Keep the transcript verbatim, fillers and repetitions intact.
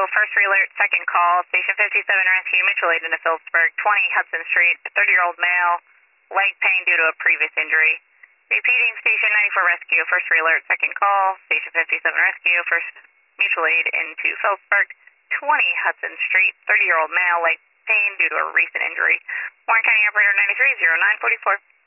first alert, second call, station fifty-seven rescue, mutual aid into Phillipsburg, twenty Hudson Street, a thirty-year-old male, leg pain due to a previous injury. Repeating, station ninety-four rescue, first alert, second call, station fifty-seven rescue, first mutual aid into Phillipsburg, twenty Hudson Street, thirty-year-old male, leg pain due to a recent injury. Warren County operator ninety-three, zero nine forty-four.